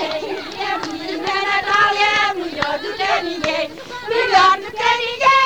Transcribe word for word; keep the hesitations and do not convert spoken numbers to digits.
É menina Natália, melhor do que ninguém, melhor do que ninguém.